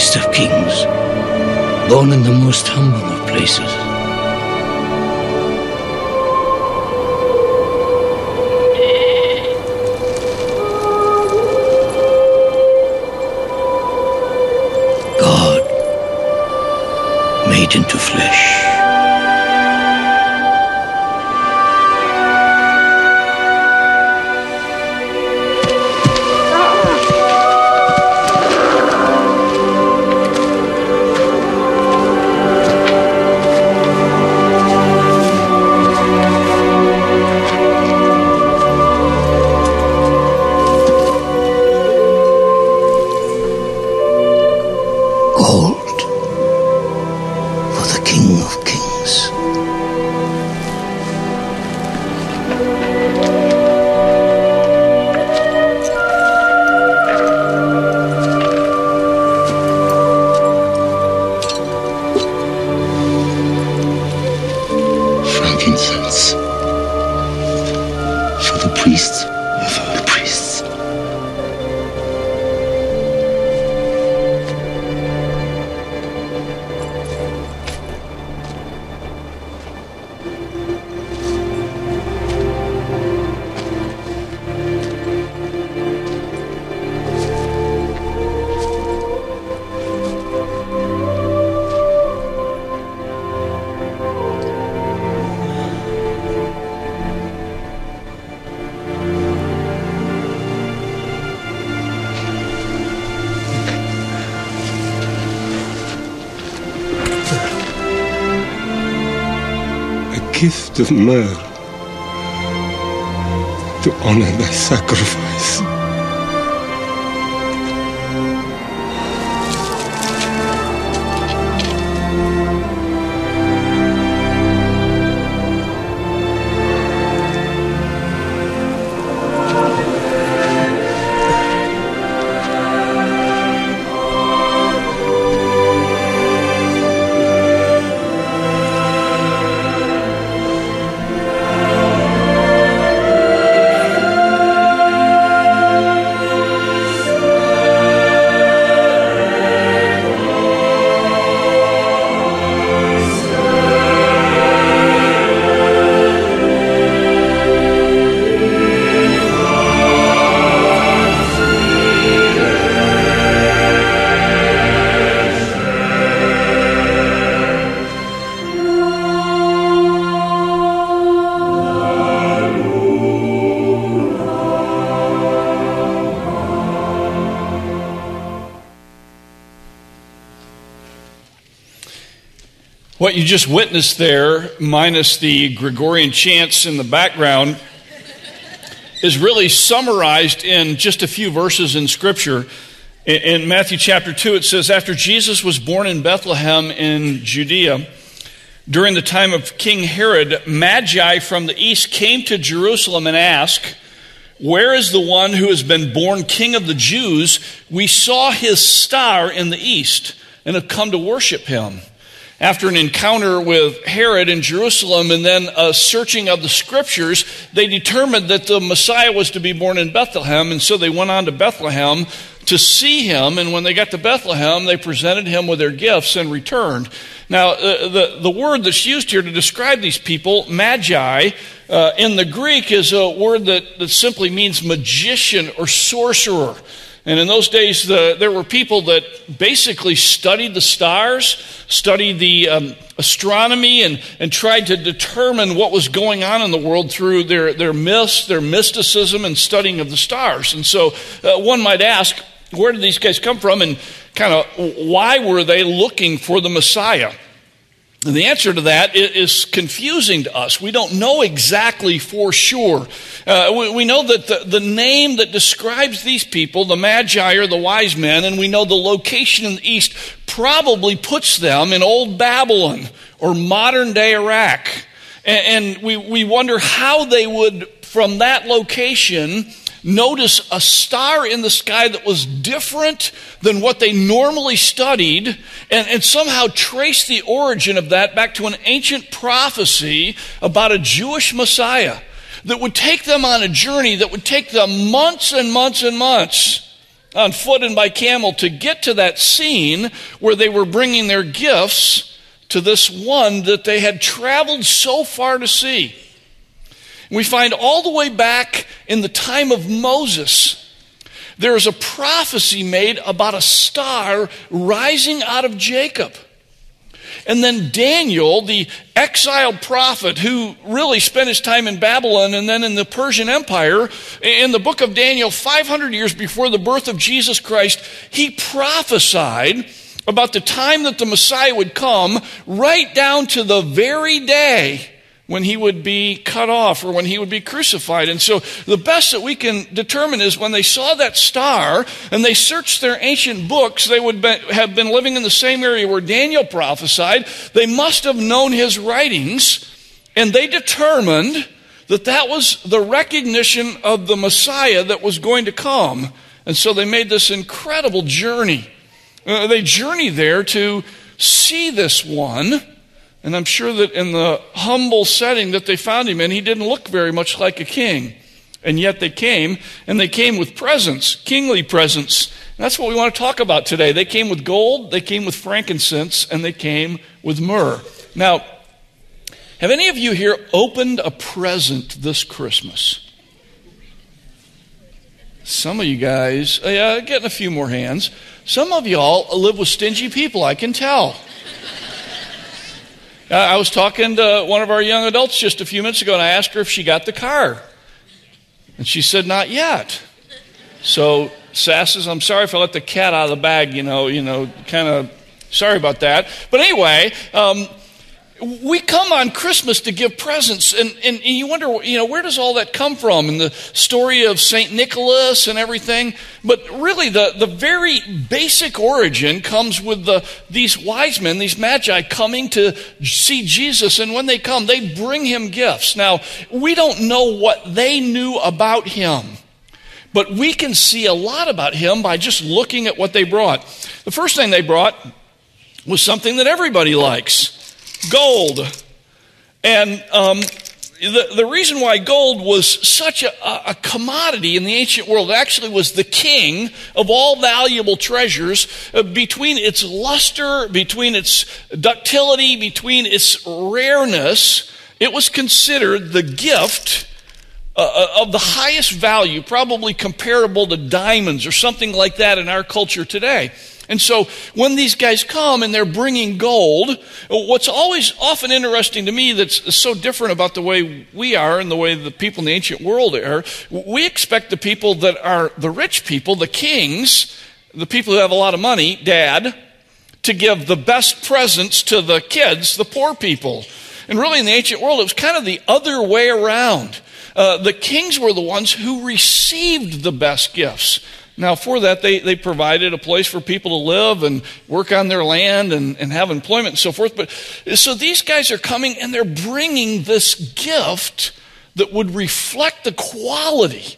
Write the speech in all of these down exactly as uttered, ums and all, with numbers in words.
priest of kings, born in the most humble of places. God made into flesh. Gift of myrrh to honor thy sacrifice. What you just witnessed there, minus the Gregorian chants in the background, is really summarized in just a few verses in Scripture. In Matthew chapter two, it says, after Jesus was born in Bethlehem in Judea, during the time of King Herod, Magi from the east came to Jerusalem and asked, where is the one who has been born King of the Jews? We saw his star in the east and have come to worship him. After an encounter with Herod in Jerusalem and then a searching of the Scriptures, they determined that the Messiah was to be born in Bethlehem, and so they went on to Bethlehem to see him, and when they got to Bethlehem, they presented him with their gifts and returned. Now, uh, the, the word that's used here to describe these people, magi, uh, in the Greek is a word that, that simply means magician or sorcerer. And in those days, the, there were people that basically studied the stars, studied the um, astronomy, and, and tried to determine what was going on in the world through their, their myths, their mysticism, and studying of the stars. And so uh, one might ask, where did these guys come from, and kind of why were they looking for the Messiah? And the answer to that is confusing to us. We don't know exactly for sure. Uh, we, we know that the, the name that describes these people, the Magi or the wise men, and we know the location in the east probably puts them in old Babylon or modern day Iraq. And, and we, we wonder how they would, from that location, notice a star in the sky that was different than what they normally studied, and, and somehow trace the origin of that back to an ancient prophecy about a Jewish Messiah that would take them on a journey that would take them months and months and months. on foot and by camel to get to that scene where they were bringing their gifts to this one that they had traveled so far to see. We find all the way back in the time of Moses, there is a prophecy made about a star rising out of Jacob. And then Daniel, the exiled prophet who really spent his time in Babylon and then in the Persian Empire, in the book of Daniel, five hundred years before the birth of Jesus Christ, he prophesied about the time that the Messiah would come, right down to the very day when he would be cut off or when he would be crucified. And so the best that we can determine is when they saw that star and they searched their ancient books, they would be, have been living in the same area where Daniel prophesied. They must have known his writings, and they determined that that was the recognition of the Messiah that was going to come. And so they made this incredible journey. Uh, they journeyed there to see this one. And I'm sure that in the humble setting that they found him in, he didn't look very much like a king. And yet they came, and they came with presents, kingly presents. And that's what we want to talk about today. They came with gold, they came with frankincense, and they came with myrrh. Now, have any of you here opened a present this Christmas? Some of you guys, uh, yeah, getting a few more hands. Some of y'all live with stingy people, I can tell. I was talking to one of our young adults just a few minutes ago, and I asked her if she got the car. And she said, not yet. So Sass says, I'm sorry if I let the cat out of the bag, you know, you know, kind of sorry about that. But anyway, um, we come on Christmas to give presents, and, and, and you wonder, you know, where does all that come from? And the story of Saint Nicholas and everything. But really, the, the very basic origin comes with the, these wise men, these magi, coming to see Jesus. And when they come, they bring him gifts. Now, we don't know what they knew about him, but we can see a lot about him by just looking at what they brought. The first thing they brought was something that everybody likes. Gold. And um, the, the reason why gold was such a, a commodity in the ancient world, actually was the king of all valuable treasures, uh, between its luster, between its ductility, between its rareness, it was considered the gift uh, of the highest value, probably comparable to diamonds or something like that in our culture today. And so when these guys come and they're bringing gold, what's always often interesting to me that's so different about the way we are and the way the people in the ancient world are, we expect the people that are the rich people, the kings, the people who have a lot of money, dad, to give the best presents to the kids, the poor people. And really in the ancient world, it was kind of the other way around. Uh, the kings were the ones who received the best gifts. Now, for that, they, they provided a place for people to live and work on their land and, and have employment and so forth. But so these guys are coming and they're bringing this gift that would reflect the quality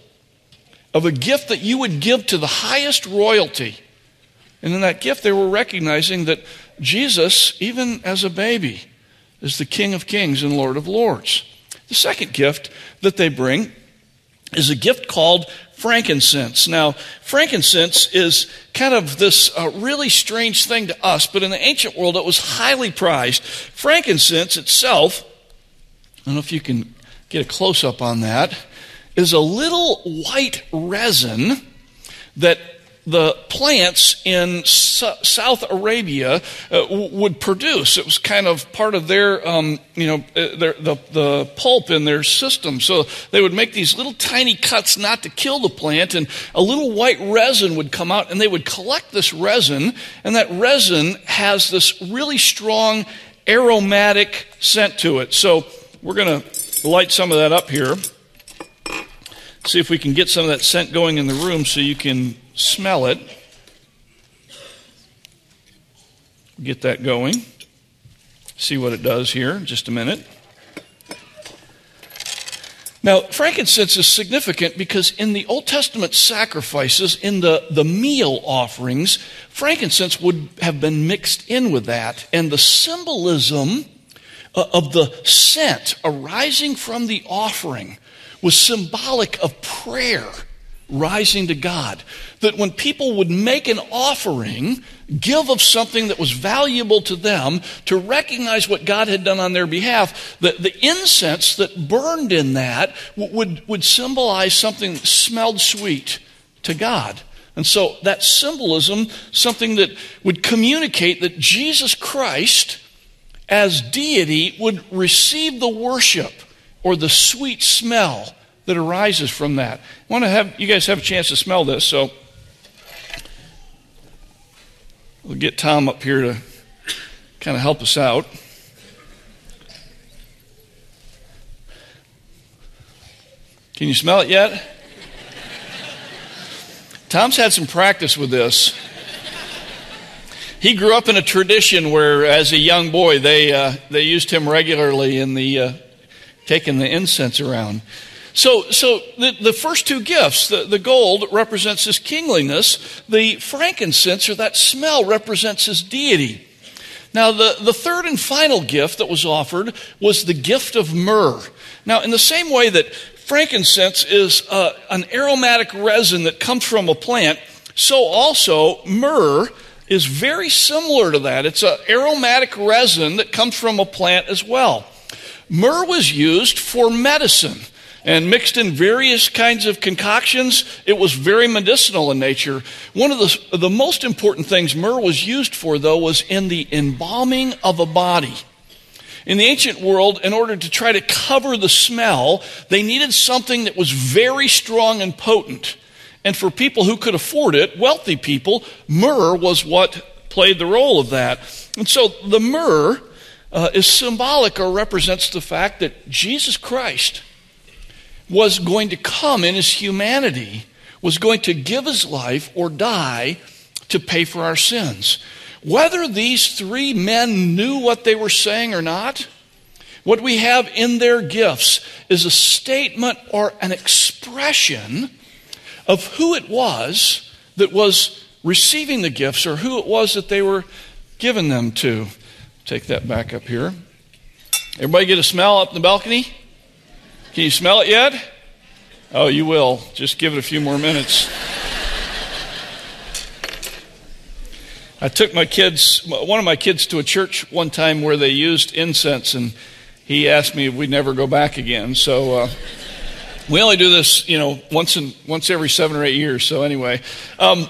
of a gift that you would give to the highest royalty. And in that gift, they were recognizing that Jesus, even as a baby, is the King of Kings and Lord of Lords. The second gift that they bring is a gift called frankincense. Now, frankincense is kind of this uh, really strange thing to us, but in the ancient world it was highly prized. Frankincense itself, I don't know if you can get a close-up on that, is a little white resin that the plants in South Arabia uh, would produce. It was kind of part of their, um, you know, their, the, the pulp in their system. So they would make these little tiny cuts not to kill the plant, and a little white resin would come out, and they would collect this resin, and that resin has this really strong aromatic scent to it. So we're going to light some of that up here. See if we can get some of that scent going in the room so you can smell it. Get that going. See what it does here in just a minute. Now, frankincense is significant because in the Old Testament sacrifices, in the, the meal offerings, frankincense would have been mixed in with that. And the symbolism of the scent arising from the offering was symbolic of prayer rising to God. That when people would make an offering, give of something that was valuable to them, to recognize what God had done on their behalf, that the incense that burned in that would, would symbolize something that smelled sweet to God. And so that symbolism, something that would communicate that Jesus Christ, as deity, would receive the worship or the sweet smell that arises from that. I want to have you guys have a chance to smell this, so we'll get Tom up here to kind of help us out. Can you smell it yet? Tom's had some practice with this. He grew up in a tradition where, as a young boy, they uh, they used him regularly in the uh, taking the incense around. So, so the, the first two gifts, the, the gold represents his kingliness. The frankincense, or that smell, represents his deity. Now, the, the third and final gift that was offered was the gift of myrrh. Now, in the same way that frankincense is uh, an aromatic resin that comes from a plant, so also myrrh is very similar to that. It's an aromatic resin that comes from a plant as well. Myrrh was used for medicine and mixed in various kinds of concoctions. It was very medicinal in nature. One of the, the most important things myrrh was used for, though, was in the embalming of a body. In the ancient world, in order to try to cover the smell, they needed something that was very strong and potent. And for people who could afford it, wealthy people, myrrh was what played the role of that. And so the myrrh uh, is symbolic, or represents the fact that Jesus Christ was going to come in his humanity, was going to give his life or die to pay for our sins. Whether these three men knew what they were saying or not, what we have in their gifts is a statement or an expression of who it was that was receiving the gifts, or who it was that they were giving them to. Take that back up here. Everybody get a smell up in the balcony? Can you smell it yet? Oh, you will. Just give it a few more minutes. I took my kids, one of my kids, to a church one time where they used incense, and he asked me if we'd never go back again. So uh, we only do this, you know, once in once every seven or eight years. So anyway, um,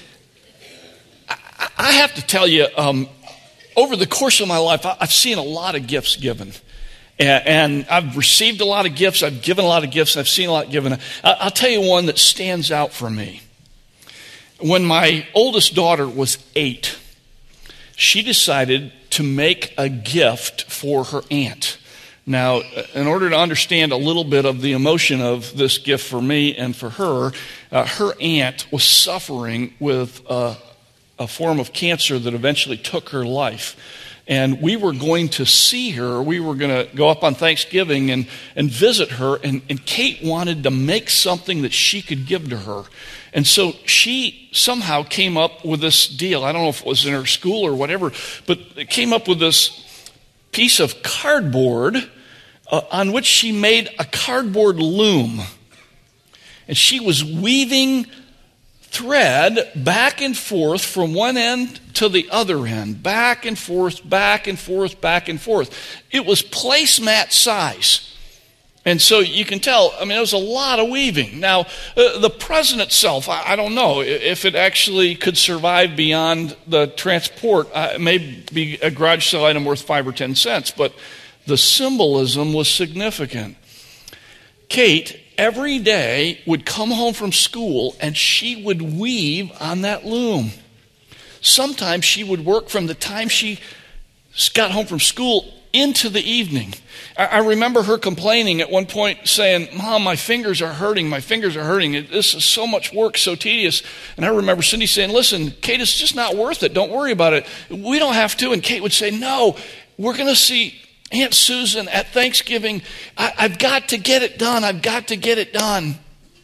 I, I have to tell you, um, over the course of my life, I've seen a lot of gifts given. And I've received a lot of gifts. I've given a lot of gifts. I've seen a lot given. I'll tell you one that stands out for me. When my oldest daughter was eight, she decided to make a gift for her aunt. Now, in order to understand a little bit of the emotion of this gift for me and for her, uh, her aunt was suffering with uh, a form of cancer that eventually took her life. And we were going to see her. We were going to go up on Thanksgiving and, and visit her. And, and Kate wanted to make something that she could give to her. And so she somehow came up with this deal. I don't know if it was in her school or whatever, but it came up with this piece of cardboard uh, on which she made a cardboard loom. And she was weaving thread back and forth from one end to the other end, back and forth, back and forth, back and forth. It was placemat size. And so you can tell, I mean, it was a lot of weaving. Now, uh, the present itself, I, I don't know if it actually could survive beyond the transport. Uh, it may be a garage sale item worth five or ten cents, but the symbolism was significant. Kate every day would come home from school and she would weave on that loom. Sometimes she would work from the time she got home from school into the evening. I remember her complaining at one point, saying, "Mom, my fingers are hurting. My fingers are hurting. This is so much work, so tedious." And I remember Cindy saying, "Listen, Kate, it's just not worth it. Don't worry about it. We don't have to." And Kate would say, "No, we're going to see Aunt Susan at Thanksgiving. I, I've got to get it done. I've got to get it done."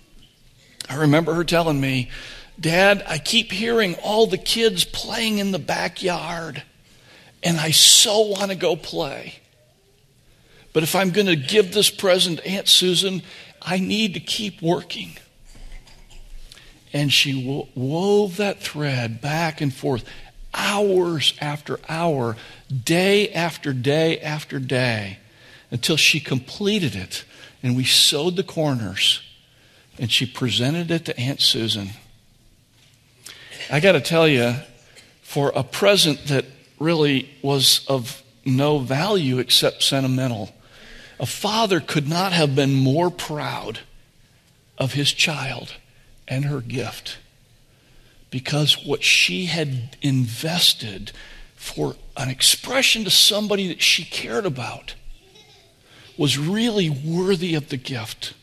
I remember her telling me, "Dad, I keep hearing all the kids playing in the backyard, and I so want to go play. But if I'm going to give this present to Aunt Susan, I need to keep working." And she wo- wove that thread back and forth, hours after hour, day after day after day, until she completed it. And we sewed the corners, and she presented it to Aunt Susan. I got to tell you, for a present that really was of no value except sentimental, a father could not have been more proud of his child and her gift, because what she had invested for an expression to somebody that she cared about was really worthy of the gift.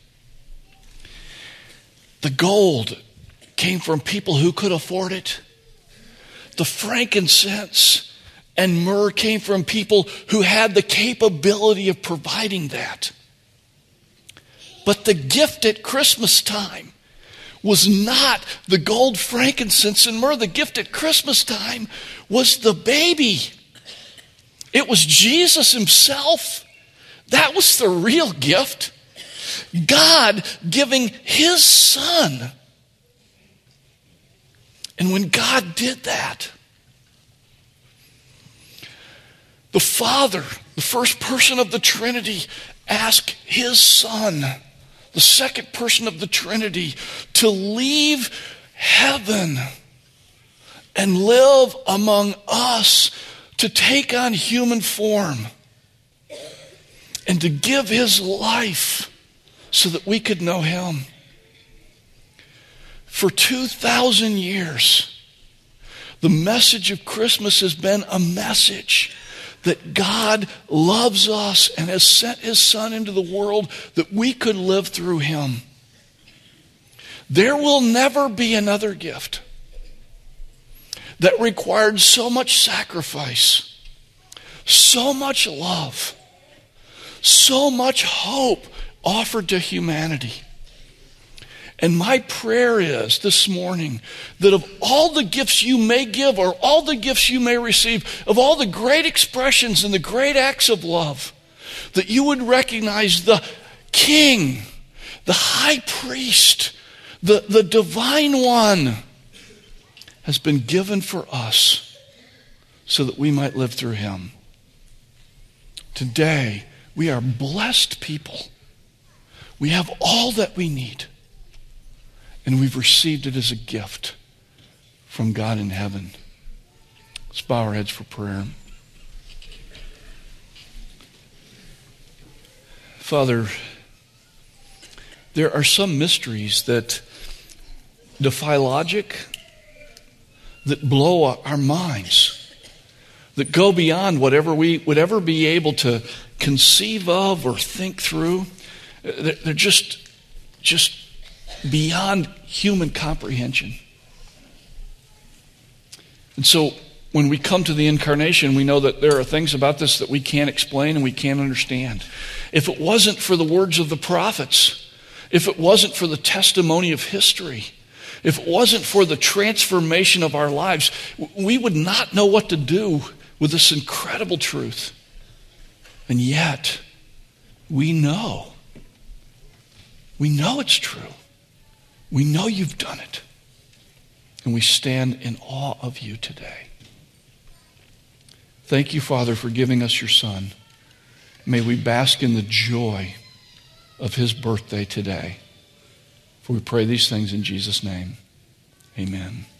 The gold came from people who could afford it. The frankincense and myrrh came from people who had the capability of providing that. But the gift at Christmas time was not the gold, frankincense, and myrrh. The gift at Christmas time was the baby. It was Jesus himself. That was the real gift. God giving his son. And when God did that, the Father, the first person of the Trinity, asked his Son, the second person of the Trinity, to leave heaven and live among us, to take on human form and to give his life so that we could know him. For two thousand years, the message of Christmas has been a message that God loves us and has sent his Son into the world that we could live through him. There will never be another gift that required so much sacrifice, so much love, so much hope offered to humanity. And my prayer is this morning that of all the gifts you may give or all the gifts you may receive, of all the great expressions and the great acts of love, that you would recognize the King, the High Priest, the, the Divine One has been given for us so that we might live through him. Today, we are blessed people. We have all that we need. And we've received it as a gift from God in heaven. Let's bow our heads for prayer. Father, there are some mysteries that defy logic, that blow our minds, that go beyond whatever we would ever be able to conceive of or think through. They're just, just beyond human comprehension. And so when we come to the incarnation, we know that there are things about this that we can't explain and we can't understand. If it wasn't for the words of the prophets, if it wasn't for the testimony of history, if it wasn't for the transformation of our lives, we would not know what to do with this incredible truth. And yet, we know. We know it's true. We know you've done it. And we stand in awe of you today. Thank you, Father, for giving us your Son. May we bask in the joy of his birthday today. For we pray these things in Jesus' name. Amen.